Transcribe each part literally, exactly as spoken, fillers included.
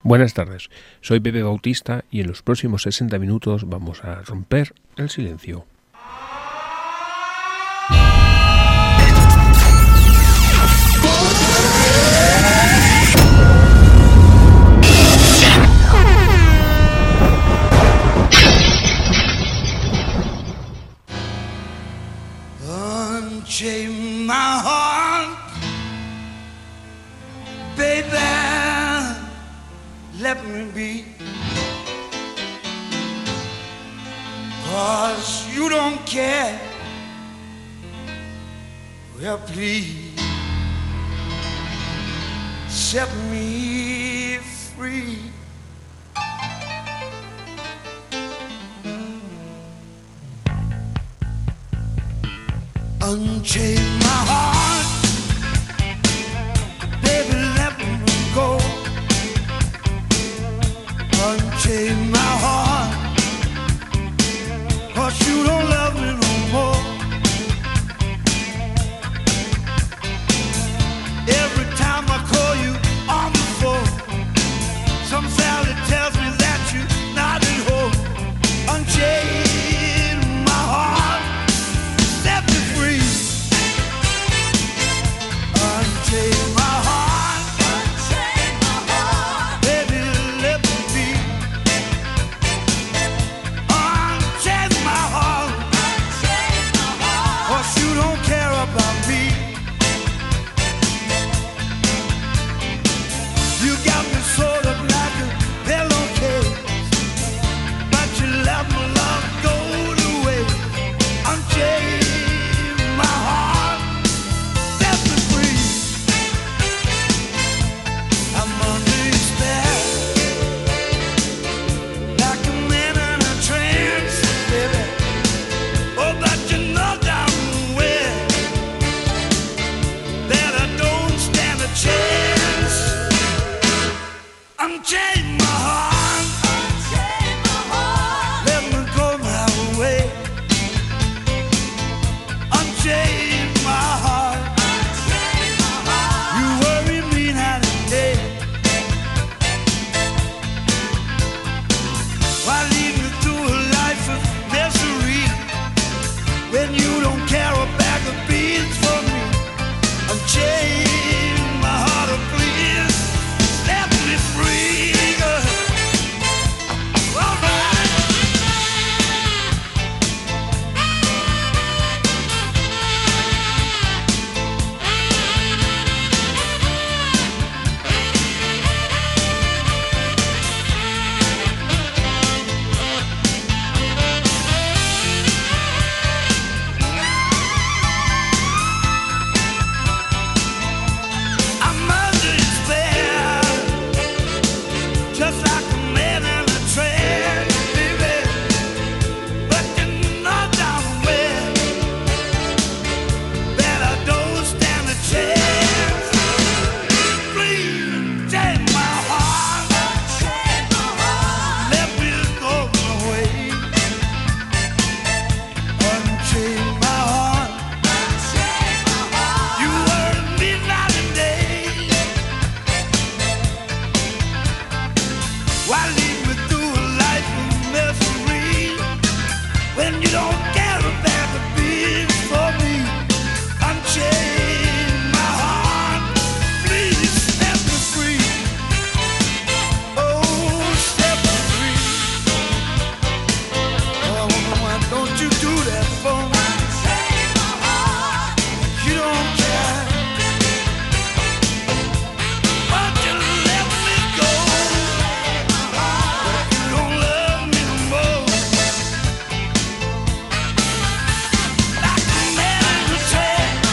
Buenas tardes, soy Pepe Bautista y en los próximos sesenta minutos vamos a romper el silencio. Unchain my heart, baby, let me be, 'cause you don't care, well please, set me free. Unchain my heart, baby, let me go. Unchain my heart, 'cause you don't love me no more. Every time I call you on the phone, some Sally tells me that you're not at home. Unchain my heart, set me free. Unchain my heart, unchain my heart, baby, let me be. Unchain my heart, unchain my heart, 'cause you don't care about me. You got me sort of like a pillowcase, but you let my love go to waste. Unchain my heart, set me free. I'm under your spell, like a man in a trance, baby. Oh, but you know damn well that I don't stand a chance. Unchain my heart, unchain my heart, let me go my way. Unchain my heart, unchain my heart, you worry me night and day. Why lead me through a life of misery when you don't care a bag of beans for me? Unchain my heart, oh please, set me free. All right. I'm under your spell, just like a man in a trance, baby. But you know damn well that I don't stand a chance. Please take my heart, take my heart, let me go my way. Unchain my heart, unchain my heart, you worry me night and day. Why lead me through a life of misery when you don't care a bag of beans for me? Unchain my heart, please set me free. Oh, set me free. Oh, why don't you do that for me? Unchain my heart, you don't care, but you let me go. But you don't love me no more. Like a man in a trance.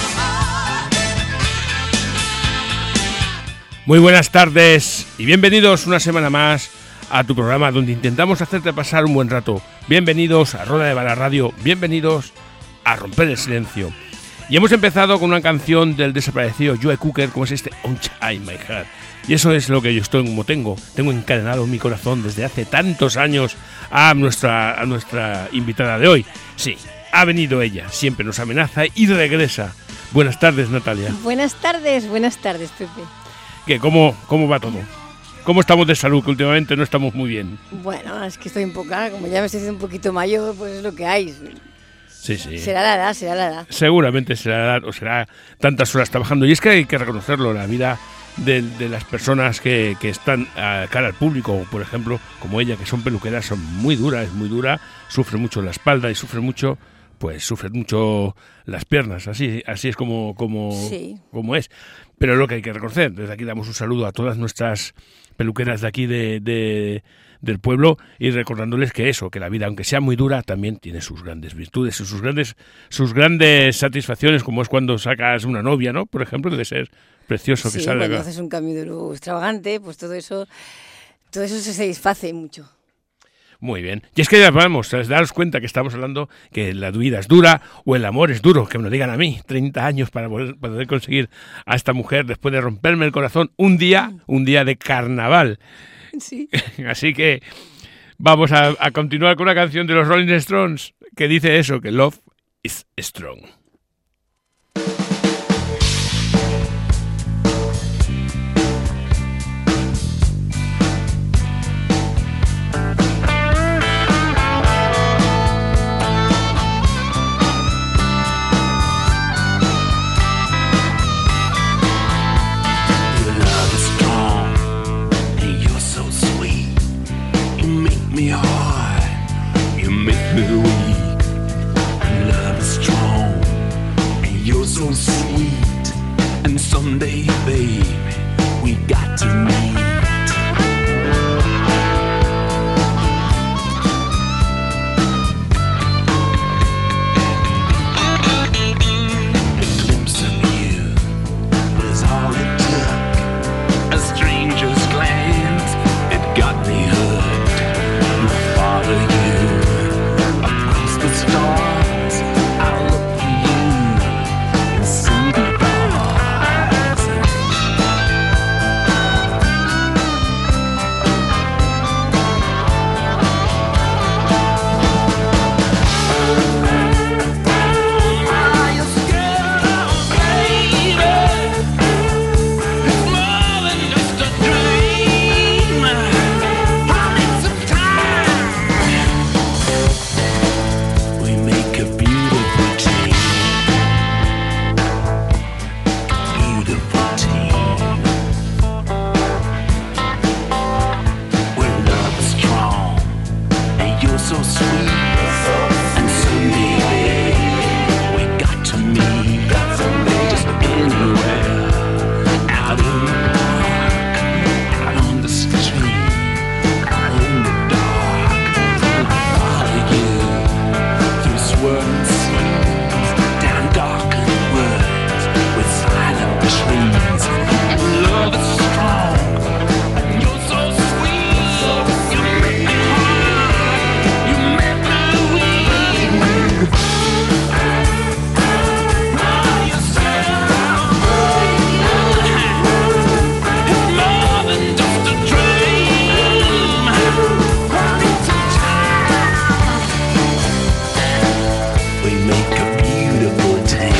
Muy buenas tardes y bienvenidos una semana más a tu programa donde intentamos hacerte pasar un buen rato. Bienvenidos a Roda de Bala Radio, bienvenidos a Romper el Silencio. Y hemos empezado con una canción del desaparecido Joe Cooker, como es este Unchain My Heart. Y eso es lo que yo estoy, como tengo, tengo encadenado en mi corazón desde hace tantos años a nuestra, a nuestra invitada de hoy. Sí, ha venido ella, siempre nos amenaza y regresa. Buenas tardes, Natalia. Buenas tardes, buenas tardes, Pepe. ¿Qué, cómo, ¿Cómo va todo? ¿Cómo estamos de salud? Que últimamente no estamos muy bien. Bueno, es que estoy un poco, como ya me estoy haciendo un poquito mayor, pues es lo que hay. Sí, sí. Será la edad, será la edad. Seguramente será la edad o será tantas horas trabajando. Y es que hay que reconocerlo, la vida de, de las personas que, que están a cara al público, por ejemplo, como ella, que son peluqueras, son muy duras, es muy dura, sufre mucho la espalda y sufre mucho, pues sufre mucho las piernas, así, así es como, como, Sí. como es. Pero es lo que hay que reconocer. Desde aquí damos un saludo a todas nuestras peluqueras de aquí de, de, del pueblo y recordándoles que eso, que la vida, aunque sea muy dura, también tiene sus grandes virtudes y sus grandes, sus grandes satisfacciones, como es cuando sacas una novia, ¿no? Por ejemplo, debe ser precioso que Sí, salga. cuando haces un cambio de look extravagante, pues todo eso, todo eso se satisface mucho. Muy bien. Y es que ya vamos, tras daros cuenta que estamos hablando que la vida es dura o el amor es duro, que me lo digan a mí, treinta años para poder, para poder conseguir a esta mujer después de romperme el corazón un día, un día de carnaval. Sí. Así que vamos a, a continuar con una canción de los Rolling Stones que dice eso, que love is strong. Me hard, you make me weak. Love is strong, and you're so sweet. And someday, baby, we got to meet. A glimpse of you was all it took. A stranger's glance, it got me hooked. Follow you across the stars. I'll look for you and see the bars. Are you scared, baby? It's more than just a dream. I need some time. We make a beautiful team. Beautiful team. Where love is strong and you're so sweet. And someday, baby, we got to meet. Just anywhere. Out in the park, out on the street, out in the dark. I'll follow you through swirling seas, down darkened woods with silent trees. And love is strong, and you're so sweet. You make me hard, you make me weak. Are you sad, baby? It's more than just a dream. I need some time. We make a beautiful team.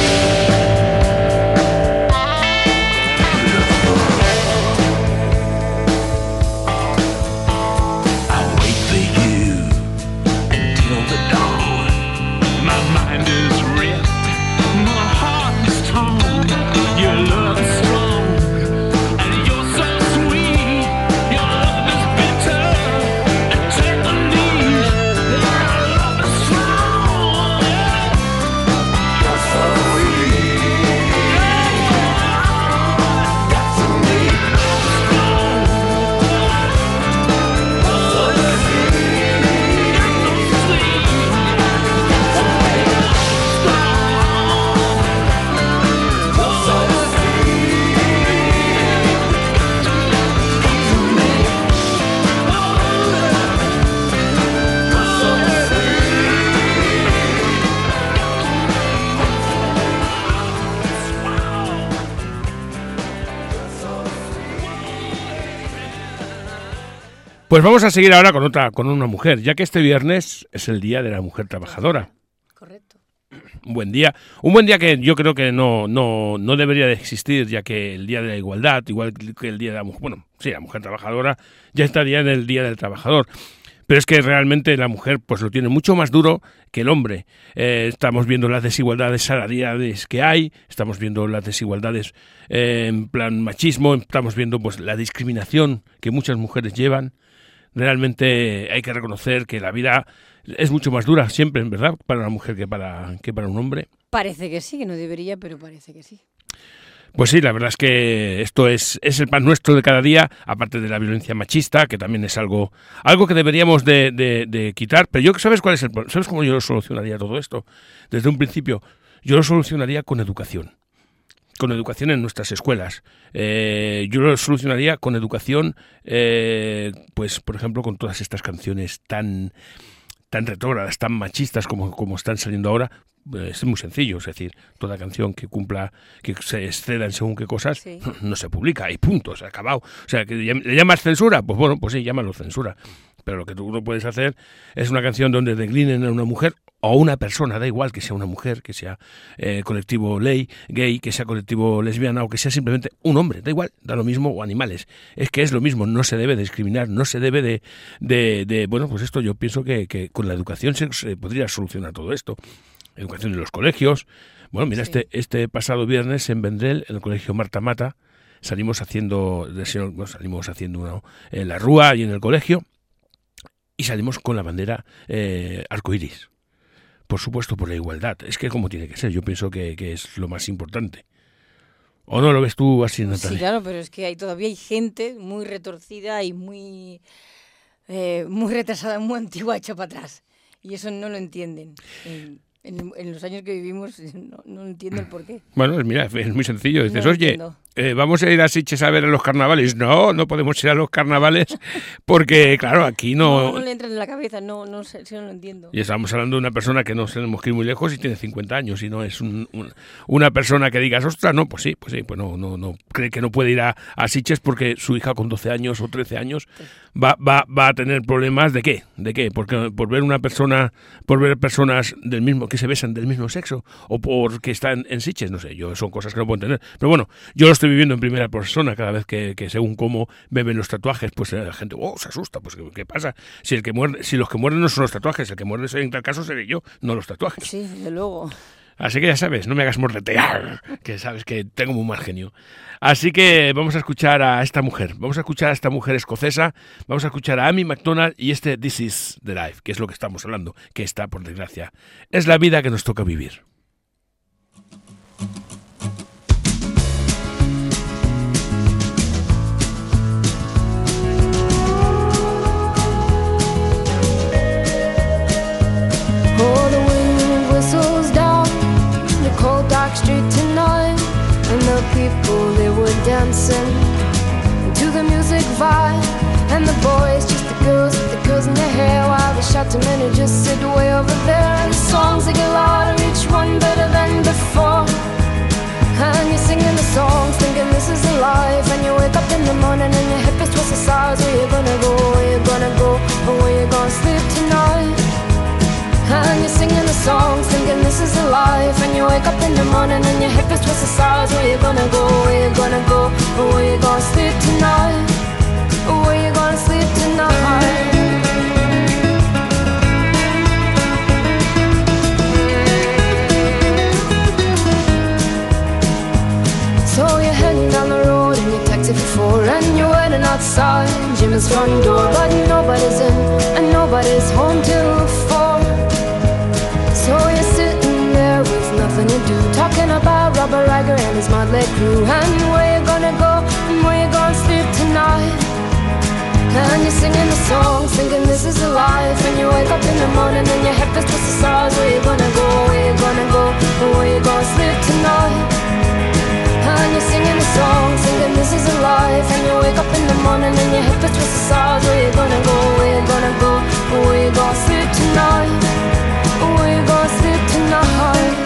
I'll wait for you until the dawn. My mind is wrecked, my heart is torn. Your love is strong, and you're so sweet. Your love is bitter and tenderly. Your love is strong. You're so sweet. Got to meet love is strong. Oh, you're so sweet. Got to meet love is strong. Oh, so Pues vamos a seguir ahora con otra, con una mujer, ya que este viernes es el Día de la Mujer Trabajadora. Correcto. Un buen día, un buen día que yo creo que no, no, no debería de existir, ya que el Día de la Igualdad, igual que el Día de la Mujer, bueno, sí, la mujer trabajadora ya estaría en el Día del Trabajador. Pero es que realmente la mujer pues lo tiene mucho más duro que el hombre. Eh, estamos viendo las desigualdades salariales que hay, estamos viendo las desigualdades eh, en plan machismo, estamos viendo pues la discriminación que muchas mujeres llevan. Realmente hay que reconocer que la vida es mucho más dura siempre, en verdad, para una mujer que para, que para un hombre. Parece que sí, que no debería, pero parece que sí. Pues sí, la verdad es que esto es, es el pan nuestro de cada día, aparte de la violencia machista, que también es algo algo que deberíamos de, de, de quitar. Pero yo, ¿sabes cuál es el problema? ¿Sabes cómo yo lo solucionaría todo esto? Desde un principio, yo lo solucionaría con educación. Con educación en nuestras escuelas. Eh, yo lo solucionaría con educación, eh, pues por ejemplo, con todas estas canciones tan... tan retrógradas, tan machistas como, como están saliendo ahora. Es muy sencillo, es decir, toda canción que cumpla, que se exceda en según qué cosas, sí, no se publica y punto, se ha acabado. O sea, que le llamas censura, pues bueno, pues sí, llámalo censura. Pero lo que tú no puedes hacer es una canción donde declinen a una mujer o a una persona, da igual que sea una mujer, que sea eh, colectivo ley, gay, que sea colectivo lesbiana o que sea simplemente un hombre, da igual, da lo mismo, o animales. Es que es lo mismo, no se debe de discriminar, no se debe de... de, de bueno, pues esto yo pienso que, que con la educación se, se podría solucionar todo esto. Educación en los colegios. Bueno, mira, sí. este este pasado viernes en Vendrell, en el colegio Marta Mata, salimos haciendo, bueno, salimos haciendo una, en la rúa y en el colegio, y salimos con la bandera eh, arcoiris. Por supuesto, por la igualdad. Es que como tiene que ser, yo pienso que, que es lo más importante. ¿O no lo ves tú así, Natalia? Sí, claro, pero es que hay, todavía hay gente muy retorcida y muy, eh, muy retrasada, muy antigua, hecha para atrás. Y eso no lo entienden. Eh, En, en los años que vivimos no, no entiendo el porqué. Bueno, mira, es muy sencillo. Dices, no oye, eh, ¿vamos a ir a Sitges a ver a los carnavales? No, no podemos ir a los carnavales porque, claro, aquí no... No, no le entra en la cabeza, no, no sé, si no lo entiendo. Y estamos hablando de una persona que no tenemos que ir muy lejos y tiene cincuenta años y no es un, un, una persona que digas, ostras, no, pues sí, pues sí, pues no, no, no cree que no puede ir a, a Sitges porque su hija con doce años o trece años va, va, va a tener problemas. ¿De qué? ¿De qué? Porque por ver una persona, por ver personas del mismo, que se besan del mismo sexo o porque están en Sitges, no sé, yo son cosas que no puedo entender. Pero bueno, yo lo estoy viviendo en primera persona cada vez que, que según cómo me ven los tatuajes, pues la gente, oh, se asusta, pues ¿qué, qué pasa? Si el que muerde, si los que muerden no son los tatuajes, el que muerde en tal caso seré yo, no los tatuajes. Sí, de luego. Así que ya sabes, no me hagas morretear, que sabes que tengo muy mal genio. Así que vamos a escuchar a esta mujer, vamos a escuchar a esta mujer escocesa, vamos a escuchar a Amy MacDonald y este This is the Life, que es lo que estamos hablando, que está, por desgracia, es la vida que nos toca vivir. Street tonight, and the people, they were dancing to the music vibe, and the boys, just the girls with the girls in their hair, while the shouting men who just sit way over there, and the songs they get louder, each one better than before, and you're singing the songs, thinking this is a life, and you wake up in the morning and your hip is twisted sides, where you gonna go, where you gonna go, or where you gonna sleep tonight. And you're singing the songs, thinking this is a life, and you wake up in the morning and your hip is twisted sides. Where you gonna go, where you gonna go, or where you gonna sleep tonight, or where you gonna sleep tonight. So you're heading down the road in your taxi for four, and you're waiting outside Jimmy's front door, but nobody's in and nobody's home till four. So you're sitting there with nothing to do, talking about Robert Riger and his motley crew, and where you gonna go and where you gonna sleep tonight. And you're singing the songs, thinking this is a life, and you wake up in the morning and your hip is twisted sides. Where you gonna go, where you gonna go, and where you gonna sleep tonight. And you're singing the songs, thinking this is a life, and you wake up in the morning and your hip is twisted sides. Where you gonna go, where you gonna go, and where you gonna sleep tonight. We're gonna sleep tonight.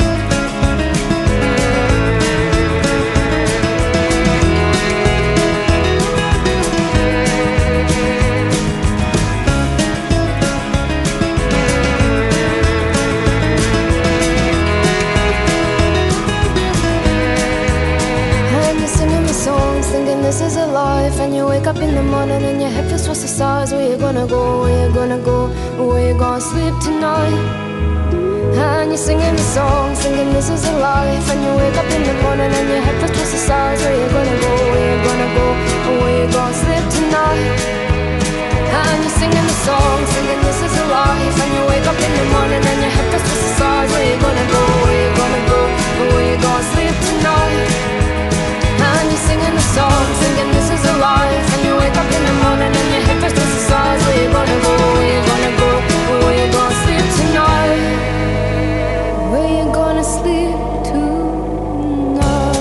Where you gonna go, where you gonna go, where you gonna sleep tonight? And you're singing the song, singing this is a life. And you wake up in the morning and your head feels twice the size. Where you gonna go, where you gonna go, where you gonna sleep tonight? And you're singing the song, singing this is a life. And you wake up in the morning and your head feels twice the size. Where you gonna go, where you gonna go, where you gonna sleep tonight? And you're singing the song, singing this is a life. And you wake up in the morning and your head feels twice the size. Where you gonna go, where you gonna go, where you gonna sleep tonight? Where you gonna sleep tonight?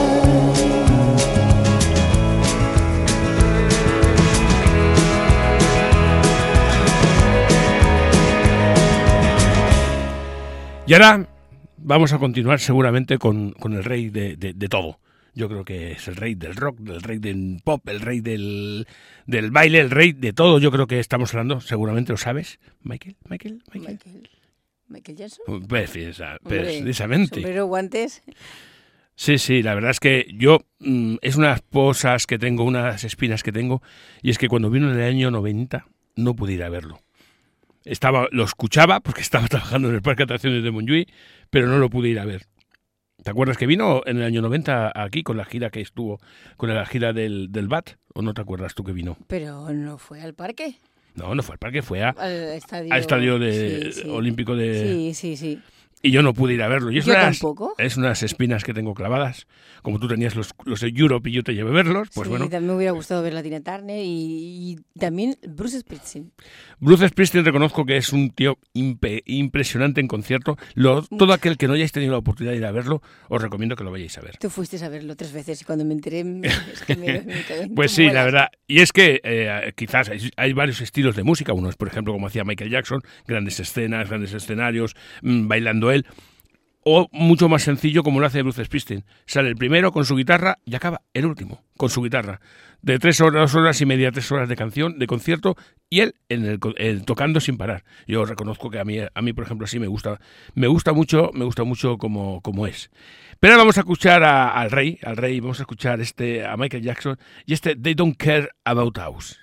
Y ahora vamos a continuar seguramente con, con el rey de, de, de todo. Yo creo que es el rey del rock, el rey del pop, el rey del, del baile, el rey de todo. Yo creo que estamos hablando, seguramente lo sabes, Michael, Michael, Michael. Michael, Michael Jackson. Pues, esa- Hombre, precisamente. Sombrero, guantes. Sí, sí, la verdad es que yo, mm, es unas posas que tengo, unas espinas que tengo, y es que cuando vino en el año noventa no pude ir a verlo. Estaba, lo escuchaba porque estaba trabajando en el Parque de Atracciones de Montjuïc, pero no lo pude ir a ver. ¿Te acuerdas que vino en el año noventa aquí con la gira que estuvo, con la gira del, del B A T? ¿O no te acuerdas tú que vino? Pero no fue al parque, No, no fue al parque, fue a, al estadio, al estadio de, sí, sí. olímpico de... Sí, sí, sí. Y yo no pude ir a verlo. Y es Yo unas, tampoco. Es unas espinas que tengo clavadas. Como tú tenías los, los de Europe y yo te llevé a verlos, pues Sí, bueno. también me hubiera gustado ver la Tina Turner y, y también Bruce Springsteen. Bruce Springsteen reconozco que es un tío impe- impresionante en concierto. Lo- todo aquel que no hayáis tenido la oportunidad de ir a verlo, os recomiendo que lo vayáis a ver. Tú fuiste a verlo tres veces y cuando me enteré me, es que me, me cagué en Pues tu sí, muela. la verdad. Y es que eh, quizás hay, hay varios estilos de música. Uno es, por ejemplo, como hacía Michael Jackson, grandes escenas, grandes escenarios, mmm, bailando él. O mucho más sencillo como lo hace Bruce Springsteen. Sale el primero con su guitarra y acaba el último con su guitarra. De tres horas, dos horas y media, tres horas de canción, de concierto, y él en el, co- el tocando sin parar. Yo reconozco que a mí, a mí por ejemplo, sí me gusta, me gusta mucho, me gusta mucho como, como es. Pero ahora vamos a escuchar a- al rey, al rey, vamos a escuchar este a Michael Jackson y este They Don't Care About Us.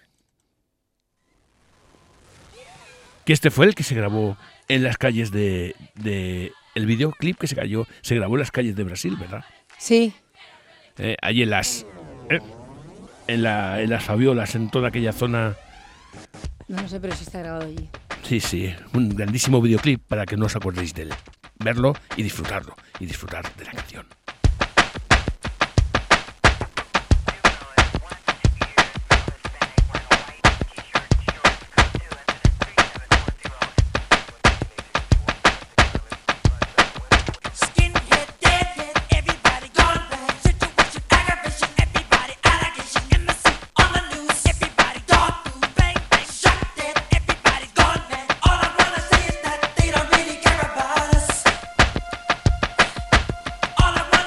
Que este fue el que se grabó en las calles de, de el videoclip que se cayó, se grabó en las calles de Brasil, ¿verdad? Sí, Eh, allí en las eh, en, la, en las Fabiolas, en toda aquella zona. no lo sé, pero sí está grabado allí. Sí, sí, un grandísimo videoclip para que no os acordéis de él. Verlo y disfrutarlo, y disfrutar de la canción. Skinhead, deadhead, everybody gone bad. Situation, aggravation, everybody allegation. M S C on the news, everybody dog food, bang bang, shot dead, everybody's gone bad. All I wanna say is that they don't really care about us. All I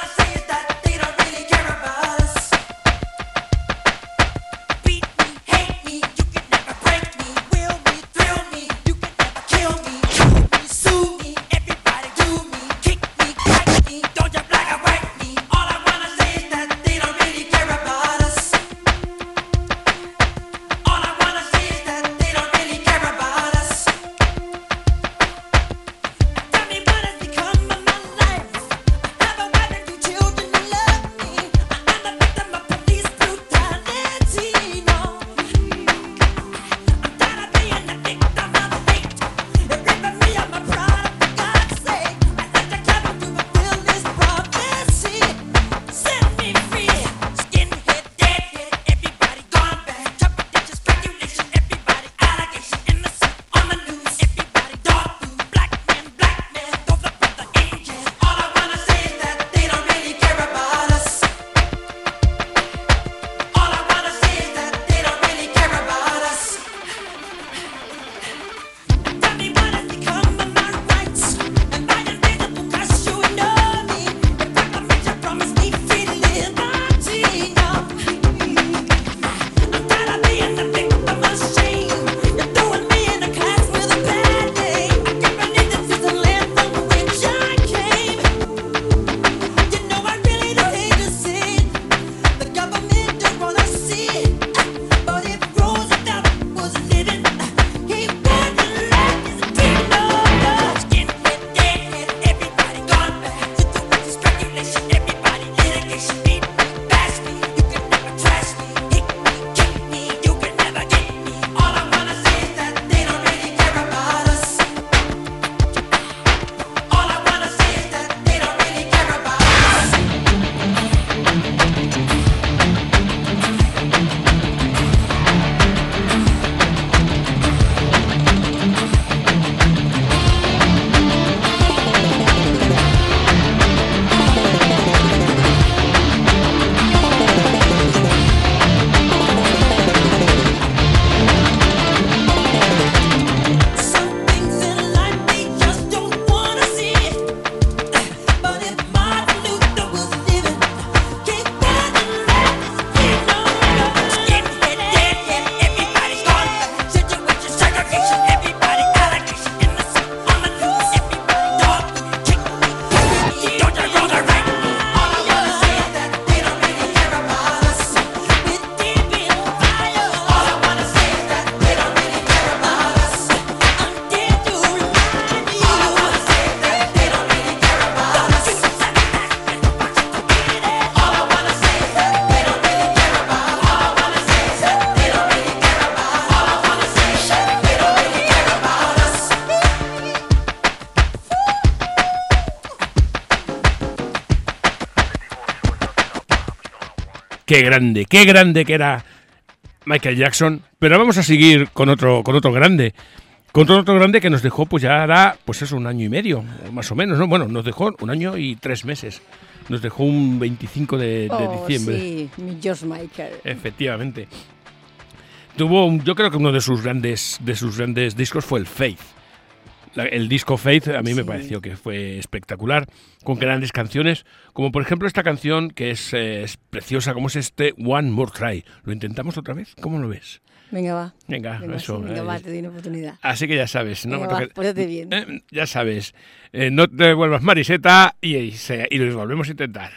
Qué grande, qué grande que era Michael Jackson. Pero vamos a seguir con otro, con otro grande. Con otro grande que nos dejó, pues ya hará, pues eso, un año y medio, más o menos, ¿no? Bueno, nos dejó un año y tres meses. Nos dejó un veinticinco de, de Oh, diciembre. sí, mi George Michael. Efectivamente. Tuvo, un- yo creo que uno de sus grandes, de sus grandes discos fue el Faith. La- el disco Faith a mí me Sí. pareció que fue espectacular, con grandes canciones, como por ejemplo esta canción que es, eh, es preciosa, como es este One More Try. ¿Lo intentamos otra vez? ¿Cómo lo ves? Venga, va. Venga, Venga, eso. sí, venga, eh, va, te doy una oportunidad. Así que ya sabes, ¿no? Venga, va, pórtate bien. Eh, ya sabes, eh, no te vuelvas mariseta y, y, se- y lo volvemos a intentar.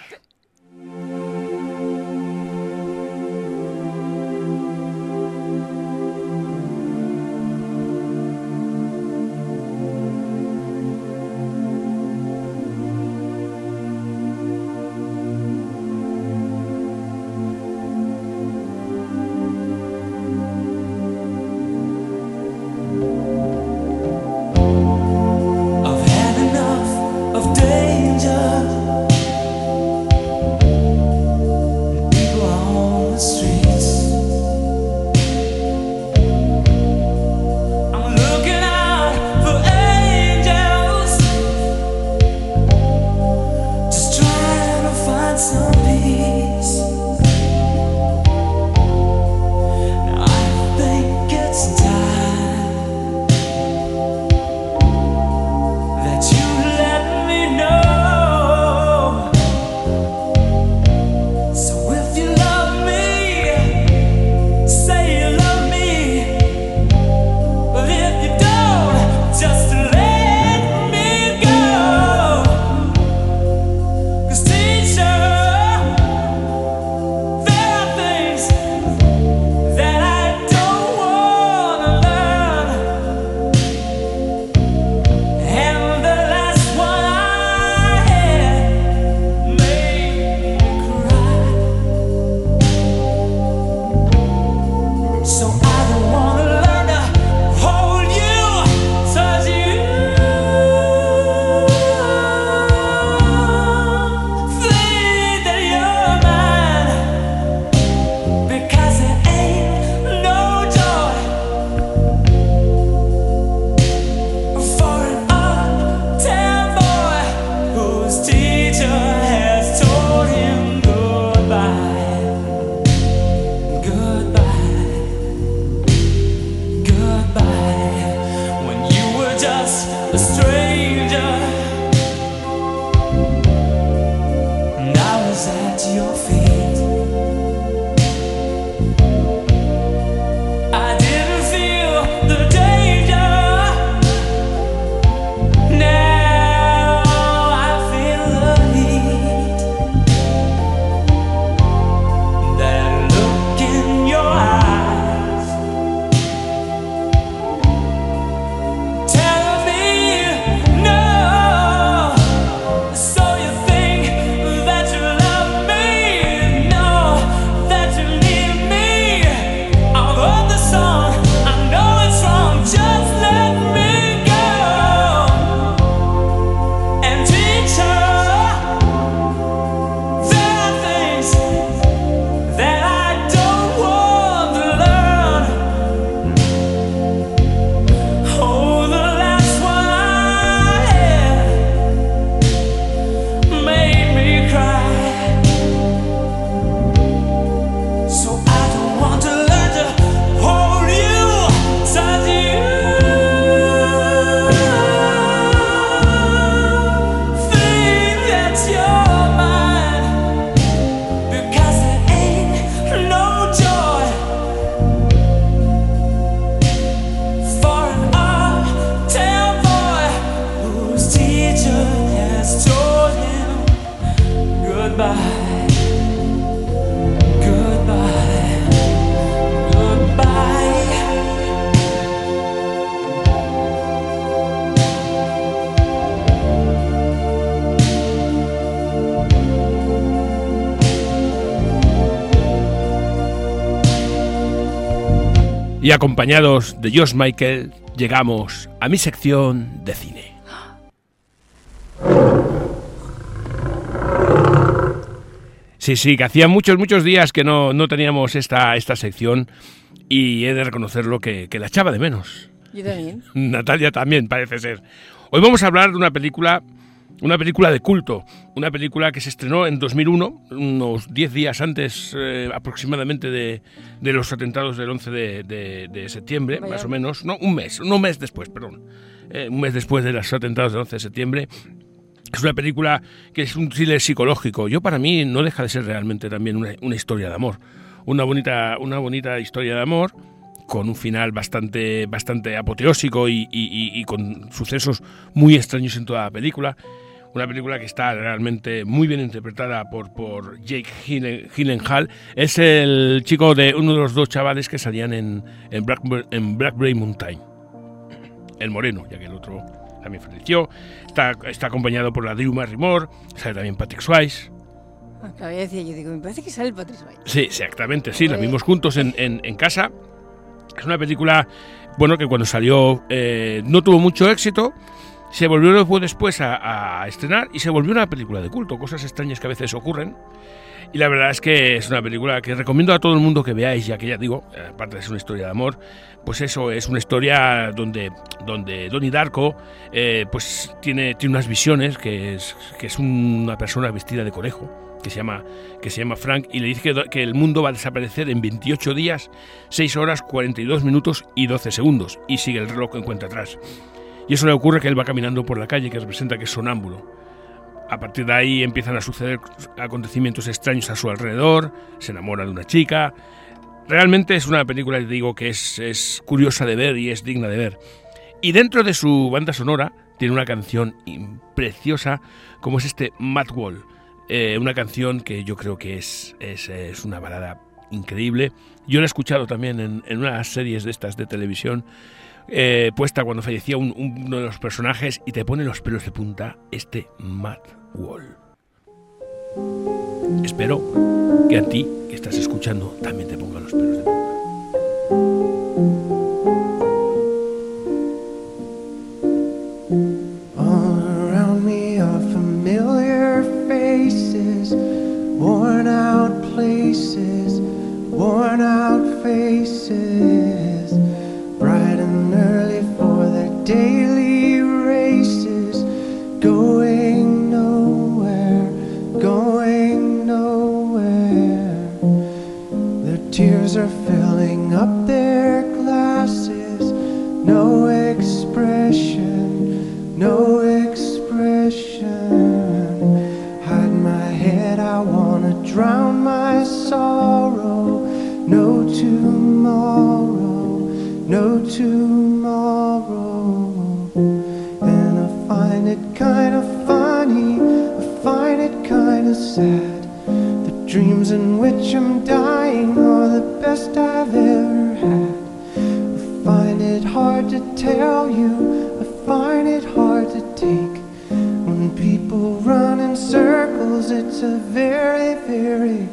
I've had enough of danger. People on the streets. I'm looking out for angels, just trying to find some peace. Now I think it's time that you let me know. So if you love me, say you love me. But if you don't, just let me go. 'Cause teacher, there are things that I don't wanna learn. And the last one I had made me cry. So I don't wanna learn to hold you, touch you, think that you're mine, because it ain't no joy for an uptown boy whose teacher has told him goodbye, goodbye, goodbye. When you were just a stranger, and I was at your feet. I didn't feel the danger. Now I feel the heat. That look in your eyes, tell me no. So you think that you love me? No, that you need me. I'll love the song. I know it's wrong. Just let me go. And teacher, there are things that I don't want to learn. Oh, the last one I had made me cry. So I don't want to learn to hold you, touch you, think that you're mine, because it ain't no joy for an uptown boy whose teacher has told him goodbye, goodbye, goodbye. Y acompañados de George Michael, llegamos a mi sección de cine. Sí, sí, que hacía muchos, muchos días que no, no teníamos esta, esta sección y he de reconocerlo que, que la echaba de menos. Yo también. Natalia también, parece ser. Hoy vamos a hablar de una película, una película de culto, una película que se estrenó en dos mil uno, unos diez días antes eh, aproximadamente de, de los atentados del once de, de, de septiembre, Vaya. más o menos, no, un mes, no un mes después, perdón, eh, un mes después de los atentados del once de septiembre. Es una película que es un thriller psicológico. Yo, para mí, no deja de ser realmente también una, una historia de amor. Una bonita, una bonita historia de amor con un final bastante, bastante apoteósico y, y, y, y con sucesos muy extraños en toda la película. Una película que está realmente muy bien interpretada por, por Jake Gyllen- Gyllenhaal. Es el chico de uno de los dos chavales que salían en, en, Black, en Blackberry Mountain. El moreno, ya que el otro también falleció. Está, está acompañado por la Drew Barrymore, sale también Patrick Swayze. Acabé de decir, yo digo, me parece que sale el Patrick Swayze. Sí, exactamente, sí, la Joder. vimos juntos en, en, en casa. Es una película, bueno, que cuando salió eh, no tuvo mucho éxito. Se volvió después, después a, a estrenar y se volvió una película de culto, cosas extrañas que a veces ocurren. Y la verdad es que es una película que recomiendo a todo el mundo que veáis, ya que ya digo, aparte de ser una historia de amor, pues eso, es una historia donde, donde Donnie Darko eh, pues tiene, tiene unas visiones, que es, que es una persona vestida de conejo, que se llama, que se llama Frank, y le dice que, que el mundo va a desaparecer en veintiocho días, seis horas, cuarenta y dos minutos y doce segundos, y sigue el reloj en cuenta atrás. Y eso le ocurre que él va caminando por la calle, que representa que es sonámbulo. A partir de ahí empiezan a suceder acontecimientos extraños a su alrededor, se enamora de una chica. Realmente es una película, te digo, que es, es curiosa de ver y es digna de ver. Y dentro de su banda sonora tiene una canción preciosa, como es este Mad Wall. Eh, una canción que yo creo que es, es, es una balada increíble. Yo la he escuchado también en, en unas series de estas de televisión, Eh, puesta cuando fallecía un, un, uno de los personajes, y te pone los pelos de punta este Mad Wall. Espero que a ti, que estás escuchando, también te ponga los pelos de punta. All around me are familiar faces, worn out places, worn out faces, bright and early for their daily races, going nowhere, going nowhere. Their tears are filling up their glasses, no expression, no expression. Hide my head, I wanna drown my sorrow. No tomorrow, no tomorrow. And I find it kind of funny, I find it kind of sad. The dreams in which I'm dying are the best I've ever had. I find it hard to tell you, I find it hard to take. When people run in circles, it's a very, very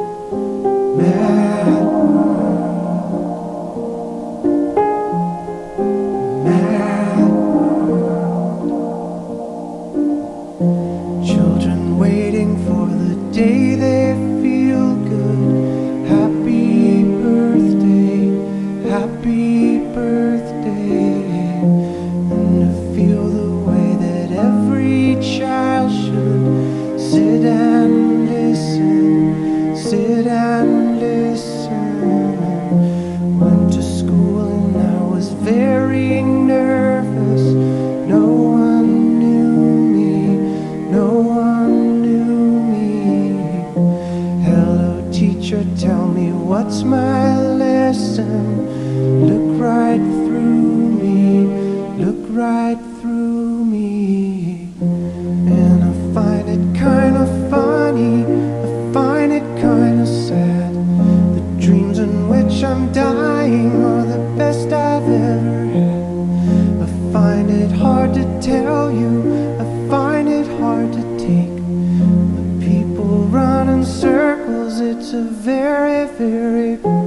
mad mad. Children waiting for the day they feel good. Happy birthday, happy birthday. And to feel the way that every child should sit and listen, sit and listen. Went to school and I was very nervous. No one knew me, no one knew me. Hello teacher, tell me what's my lesson. Look right through me, look right through me. And I find it kind of funny, I find it kind of sad. The dreams in which I'm dying are the best I've ever had. I find it hard to tell you, I find it hard to take. The people run in circles, it's a very, very